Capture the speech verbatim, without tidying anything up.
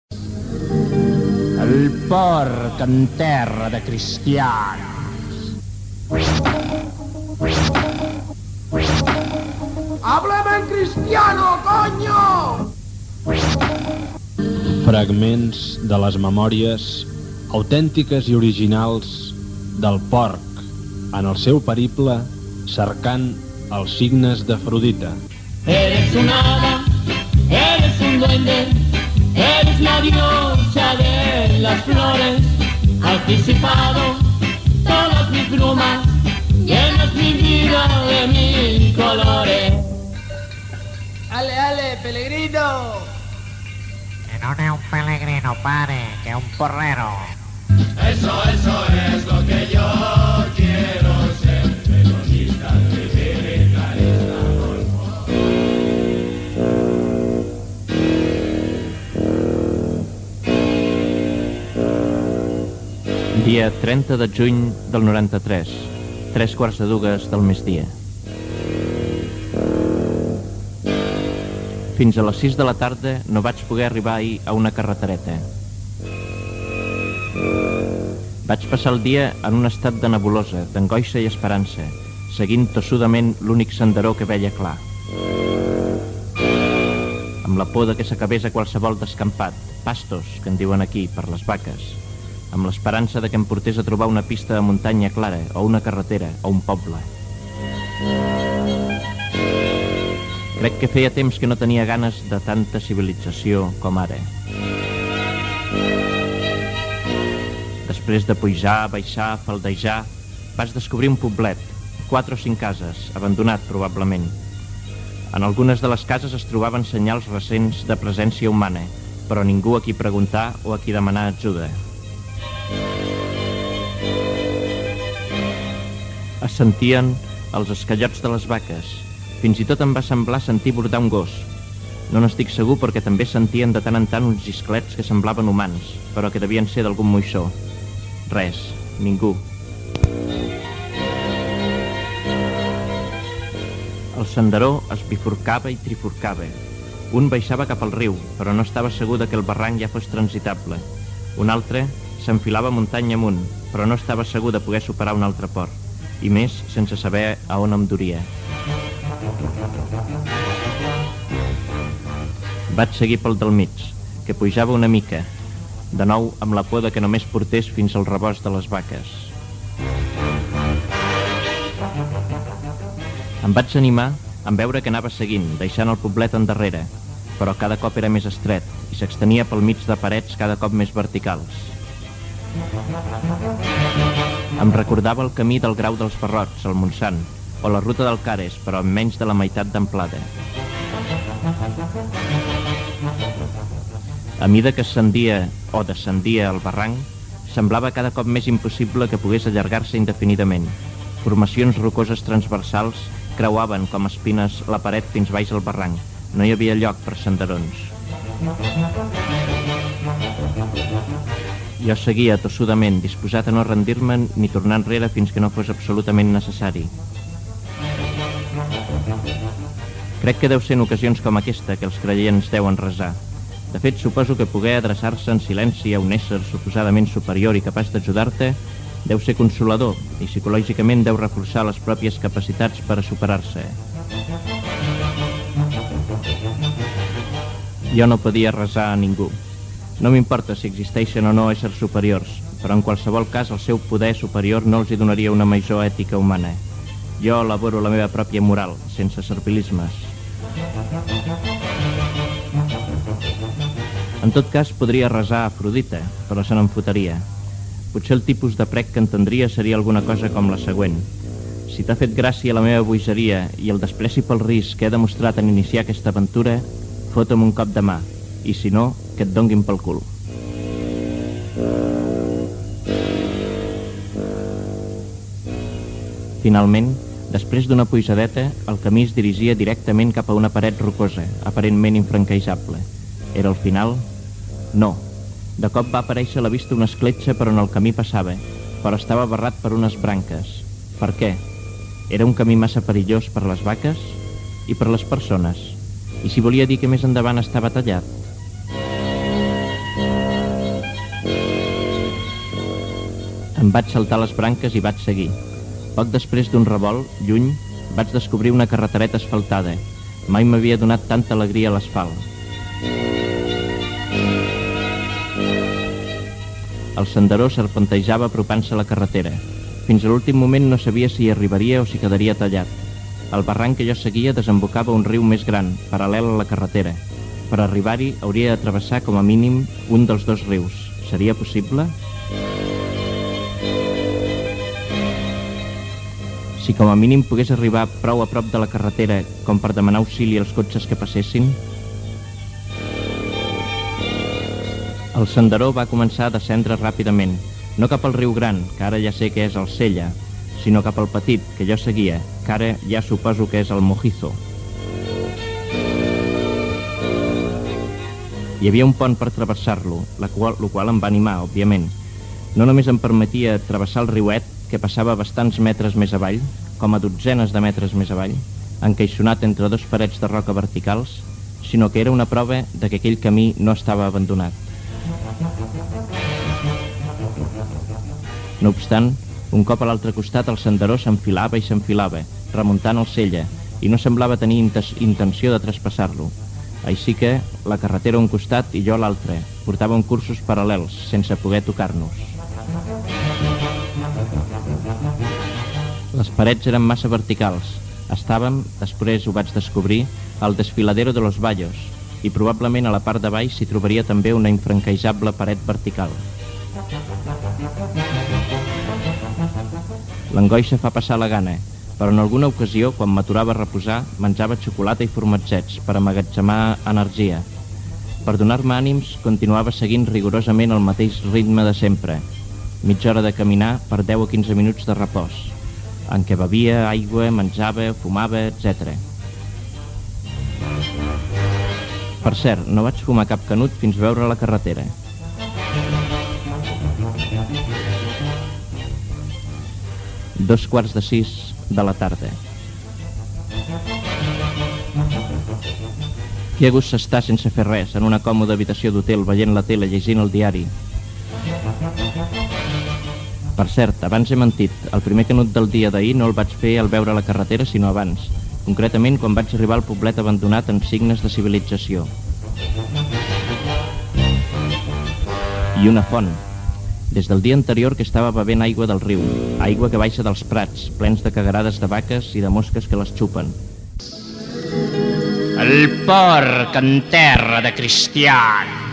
El porc en terra de cristians. ¡Háblame en cristiano, coño! Fragments de les memòries autèntiques i originals del porc en el seu periple cercant els signes d'Afrodita. Eres un hada, eres un duende, eres la diosa de las flores. Has disipado todas mis brumas, llenas mi vida de mil colores. ¡Ale, ale, Pelegrino! Que no es un peregrino, pare, que es un porrero. Eso, eso es lo que yo quiero ser, peronista, republicanista, Dia trenta de juny del noranta-tres, tres quarts de dues del migdia. Fins a les sis de la tarda no vaig poder arribar ahir a una carretereta. Vaig passar el dia en un estat de nebulosa, d'angoixa i esperança, seguint tossudament l'únic senderó que veia clar. Amb la por de que s'acabés a qualsevol descampat, pastos, que en diuen aquí, per les vaques, amb l'esperança de que em portés a trobar una pista de muntanya clara, o una carretera, o un poble. Crec que feia temps que no tenia ganes de tanta civilització com ara. Després de pujar, baixar, faldejar, vaig descobrir un poblet, quatre o cinc cases, abandonat probablement. En algunes de les cases es trobaven senyals recents de presència humana, però ningú a qui preguntar o a qui demanar ajuda. Es sentien els esquellots de les vaques. Fins i tot em va semblar sentir bordar un gos. No n'estic segur perquè també sentien de tant en tant uns xisclets que semblaven humans, però que devien ser d'algun moixó. Res, ningú. El senderó es bifurcava i trifurcava. Un baixava cap al riu, però no estava segur de que el barranc ja fos transitable. Un altre s'enfilava muntanya amunt, però no estava segur de poder superar un altre port, i més sense saber a on em duria. Vaig seguir pel del mig, que pujava una mica, de nou amb la por de que només portés fins al rebost de les vaques. Em vaig animar en veure que anava seguint, deixant el poblet endarrere, però cada cop era més estret i s'extenia pel mig de parets cada cop més verticals. Em recordava el camí del Grau dels Barrots, al Montsant, o la ruta del Cares, però amb menys de la meitat d'amplada. A mida que ascendia o descendia el barranc, semblava cada cop més impossible que pogués allargar-se indefinidament. Formacions rocoses transversals creuaven com espines la paret fins baix al barranc. No hi havia lloc per senderons. Jo seguia tossudament, disposat a no rendir-me ni tornar enrere fins que no fos absolutament necessari. Crec que deu ser en ocasions com aquesta que els creients deuen resar. De fet, suposo que poder adreçar-se en silenci a un ésser suposadament superior i capaç d'ajudar-te deu ser consolador i psicològicament deu reforçar les pròpies capacitats per a superar-se. Jo no podia resar a ningú. No m'importa si existeixen o no éssers superiors, però en qualsevol cas el seu poder superior no els hi donaria una major ètica humana. Jo elaboro la meva pròpia moral, sense servilismes. En tot cas, podria resar a Afrodita, però se n'en fotria. Potser el tipus de prec que entendria seria alguna cosa com la següent. Si t'ha fet gràcia la meva bogeria i el despreci pel risc que he demostrat en iniciar aquesta aventura, fota'm un cop de mà, i si no, que et donguin pel cul. Finalment, després d'una pujadeta, el camí es dirigia directament cap a una paret rocosa, aparentment infranquejable. Era el final? No. De cop va aparèixer a la vista una escletxa per on el camí passava, però estava barrat per unes branques. Per què? Era un camí massa perillós per les vaques i per les persones. I si volia dir que més endavant estava tallat? Em vaig saltar les branques i vaig seguir. Poc després d'un revolt, lluny, vaig descobrir una carretereta asfaltada. Mai m'havia donat tanta alegria a l'asfalt. El senderó serpentejava apropant-se a la carretera. Fins a l'últim moment no sabia si hi arribaria o si quedaria tallat. El barranc que jo seguia desembocava un riu més gran, paral·lel a la carretera. Per arribar-hi hauria de travessar com a mínim un dels dos rius. Seria possible? Si com a mínim pogués arribar prou a prop de la carretera com per demanar auxili als cotxes que passessin. El senderó va començar a descendre ràpidament, no cap al riu gran, que ara ja sé que és el Sella, sinó cap al petit, que jo seguia, que ara ja suposo que és el Mojizo. Hi havia un pont per travessar-lo, la qual, la qual em va animar, òbviament. No només em permetia travessar el riuet, que passava bastants metres més avall, com a dotzenes de metres més avall, encaixonat entre dos parets de roca verticals, sinó que era una prova de que aquell camí no estava abandonat. No obstant, un cop a l'altre costat el senderó s'enfilava i s'enfilava, remuntant el Sella, i no semblava tenir intenció de traspassar-lo. Així que la carretera a un costat i jo a l'altre, portàvem cursos paral·lels, sense poder tocar-nos. Les parets eren massa verticals. Estàvem, després ho vaig descobrir, al desfiladero de los Vallos, i probablement a la part de baix s'hi trobaria també una infranquejable paret vertical. L'angoixa fa passar la gana, però en alguna ocasió, quan m'aturava a reposar, menjava xocolata i formatzets per emmagatzemar energia. Per donar-me ànims, continuava seguint rigorosament el mateix ritme de sempre, mitja hora de caminar per deu o quinze minuts de repòs, en què bevia aigua, menjava, fumava, etcètera. Per cert, no vaig fumar cap canut fins veure la carretera. Dos quarts de sis de la tarda. Que gust s'està sense fer res, en una còmoda habitació d'hotel, veient la tele, llegint el diari. Per cert, abans he mentit. El primer canut del dia d'ahir no el vaig fer al veure la carretera, sinó abans. Concretament, quan vaig arribar al poblet abandonat amb signes de civilització. I una font. Des del dia anterior que estava bevent aigua del riu, aigua que baixa dels prats, plens de cagarades de vaques i de mosques que les xupen. El porc en terra de cristians.